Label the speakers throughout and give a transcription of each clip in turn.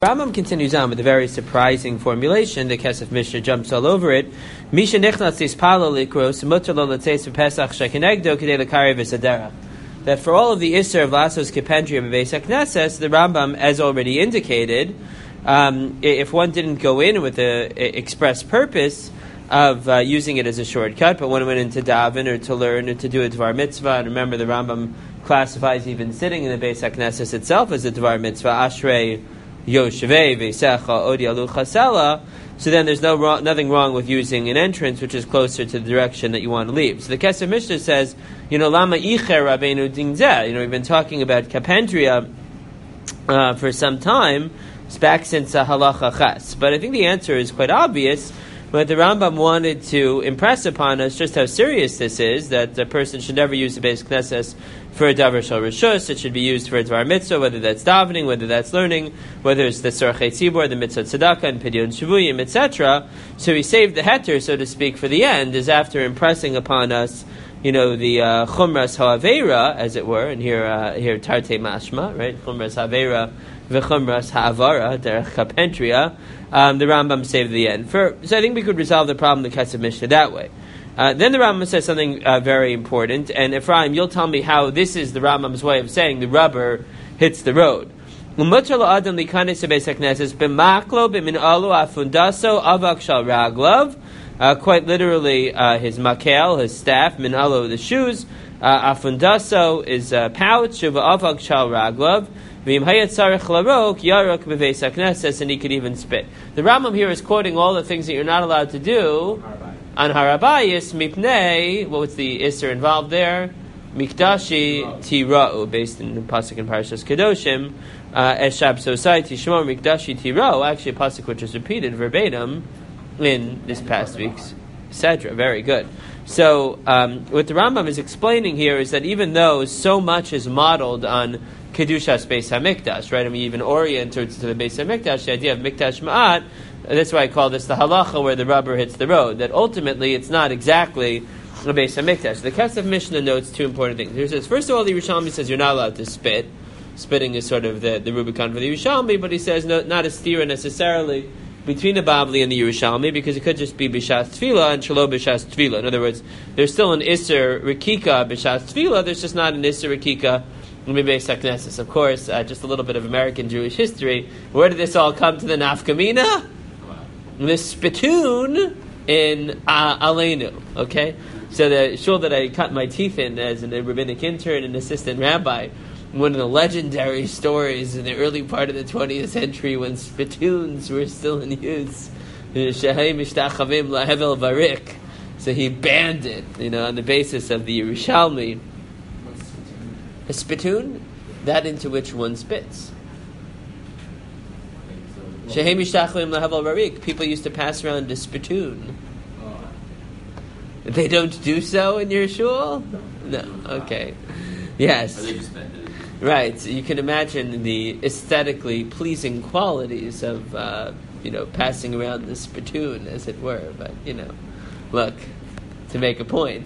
Speaker 1: Rambam continues on with a very surprising formulation. The Kesef Mishnah jumps all over it. Misha nechnas tispalo likros mutar lo letzeis v'pesach shekenegdo k'dei l'karei v'sadera. That for all of the Isser of Lasos Kipendria Bebeis HaKnesses, the Rambam, as already indicated, if one didn't go in with the express purpose of using it as a shortcut, but one went into daven or to learn or to do a Dvar Mitzvah, and remember the Rambam classifies even sitting in the Beis HaKnesses itself as a Dvar Mitzvah, Ashrei Yoshevei Veisecha Odi Alu Chasela. So then there's nothing wrong with using an entrance which is closer to the direction that you want to leave. So the Kesef Mishnah says, Lama Icher Rabbeinu Dingzeh. We've been talking about Kapendria for some time. It's back since Halacha Ches. But I think the answer is quite obvious. But the Rambam wanted to impress upon us just how serious this is, that a person should never use the Beis Knesses for a Davar Shal Rishus. It should be used for a Dvar Mitzvah, whether that's davening, whether that's learning, whether it's the Tzorchei Tzibur, the Mitzvah Tzedakah, and Pidyon Shavuyim, etc. So he saved the heter, so to speak, for the end, is after impressing upon us, the Chumras Ha'avera, as it were, and here Tarte Mashma, right? Chumras Ha'avera v'Chumras Ha'avara, Derech Kapentria. The Rambam saved the end. So I think we could resolve the problem of the Kesef Mishnah that way. Then the Rambam says something very important, and Ephraim, you'll tell me how this is the Rambam's way of saying the rubber hits the road. Quite literally, his makel, his staff, minalo, the shoes, afundaso is a pouch, avak shal raglav, and he could even spit. The Rambam here is quoting all the things that you're not allowed to do on Harabayis, mipnei, what's the Isser involved there? Mikdashi tira'u, based in the Pasuk in Parashas Kedoshim, Eshab Sosai Tishmor Mikdashi tira'u, actually a Pasuk which is repeated verbatim in this past week's Sedra. Very good. So, what the Rambam is explaining here is that even though so much is modeled on Kedushas Beis HaMikdash, right? Even orient towards the Beis HaMikdash, the idea of Mikdash Ma'at, that's why I call this the halacha where the rubber hits the road, that ultimately it's not exactly the Beis HaMikdash. The Kesef Mishnah notes two important things. He says, first of all, the Yerushalmi says you're not allowed to spit. Spitting is sort of the Rubicon for the Yerushalmi, but he says not a stira necessarily between the Babli and the Yerushalmi, because it could just be B'shas Tefillah and Shalom B'shas Tefillah. In other words, there's still an Isser Rikika B'shas Tefillah, there's just not an Isser Rikika Beis HaKnesses. Of course, just a little bit of American Jewish history. Where did this all come to the nafkamina? The spittoon in Aleinu. Okay? So the shul that I cut my teeth in as a rabbinic intern and assistant rabbi, one of the legendary stories in the early part of the 20th century when spittoons were still in use. Shehei mishtachavim lahevel varik. So he banned it, on the basis of the Yerushalmi. A spittoon, that into which one spits. Shehei mishtachavim lahevel varik. People used to pass around a spittoon. They don't do so in your shul? No. Okay. Yes. Right, so you can imagine the aesthetically pleasing qualities of, passing around the spittoon, as it were. But, look, to make a point,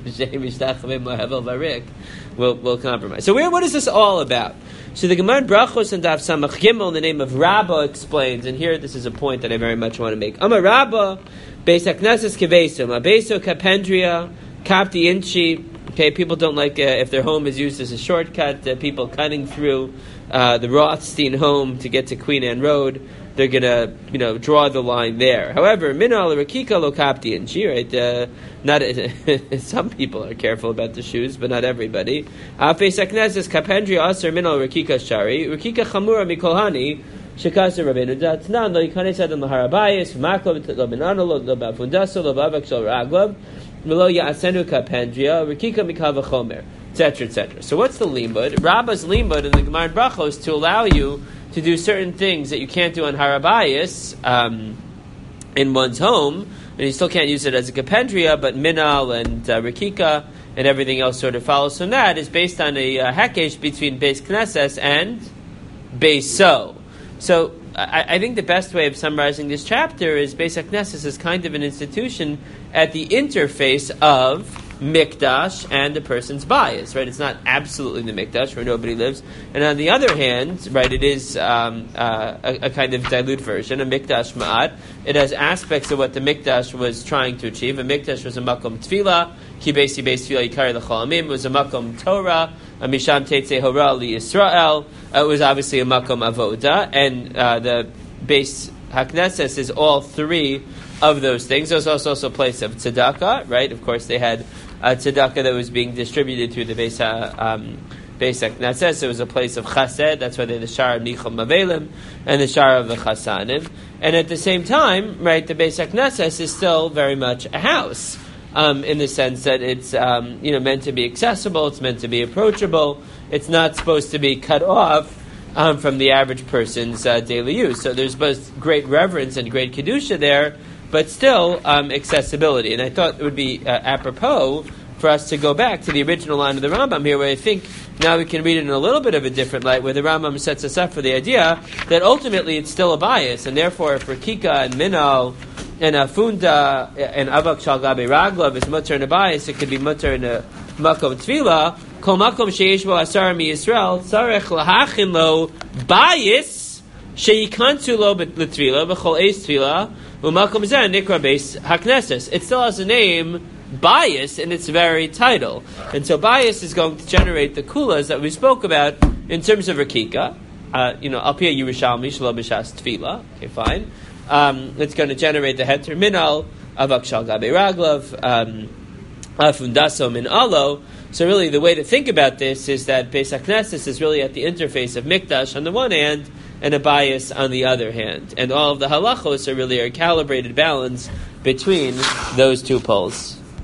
Speaker 1: we'll compromise. So what is this all about? So the Gemara Brachos and Daf Samach Gimel in the name of Rabbah explains, and here this is a point that I very much want to make. Amar Rabbah, Beis HaKnesses Kevesum, Abeso Kapendria, Kapti Inchi. Okay, people don't like if their home is used as a shortcut. People cutting through the Rothstein home to get to Queen Anne Road, they're gonna, draw the line there. However, Minal Rakika Lo Kapti Inchi, right? Not some people are careful about the shoes, but not everybody. Beis HaKnesses Kapendria Aser Minal Rakika Shari Rakika Chamura Mikolhani. Shekasa Rabbeinu Datnan Lo Yikanes Adam Laharabayis V'Maklav Lo Benano Lo Bafundaso Lo Bavak Shal Raglav Milo Ya'asenu Kapendria Rikika Mikava Chomer, etc., etc. So what's the limud? Rabbah's limud in the Gemara Brachos to allow you to do certain things that you can't do on Harabayis in one's home, and you still can't use it as a Kapendria, but Minal and Rikika and everything else sort of follows from that is based on a hekesh between Beis Knesses and Beiso. So I think the best way of summarizing this chapter is Beis HaKnesses is kind of an institution at the interface of mikdash and a person's bias, right? It's not absolutely the mikdash where nobody lives. And on the other hand, right, it is a kind of dilute version, a mikdash ma'at. It has aspects of what the mikdash was trying to achieve. A mikdash was a makom tefillah, ki beis tefillah yikari l'chol amim. It was a makom Torah, a misham tetzei hora li Yisrael. It was obviously a makom avoda, and the Beis Haknesses is all three of those things. There was also a place of tzedakah, right? Of course, they had tzedakah that was being distributed through the Beis Haknesses. It was a place of chesed. That's why they had the Shar of Nichol Mavelim and the Shar of the Chasanim. And at the same time, right, the Beis Haknesses is still very much a house, in the sense that it's meant to be accessible. It's meant to be approachable. It's not supposed to be cut off from the average person's daily use. So there's both great reverence and great kedusha there, but still accessibility. And I thought it would be apropos for us to go back to the original line of the Rambam here, where I think now we can read it in a little bit of a different light, where the Rambam sets us up for the idea that ultimately it's still a bias, and therefore for Kika and Minal and Afunda and Avak Shal Gabe Raglav is mutter in a bias, it could be mutter in a makom tefillah. Kol makom sheish bo asar mi Yisrael tzarech lahachin lo bias sheyikantu lo l'tefillah b'chol eis tefillah u'makom zeh nikra beis haknesses. It still has a name, bias, in its very title, and so bias is going to generate the kulas that we spoke about in terms of Rakika. Al pia Yerushalmi shelo b'shas tefillah. Okay, fine. It's going to generate the heter minal avak shal gabe raglav afundaso min alo. So really, the way to think about this is that Beis Haknesses is really at the interface of mikdash on the one hand and a bias on the other hand, and all of the halachos are really a calibrated balance between those two poles.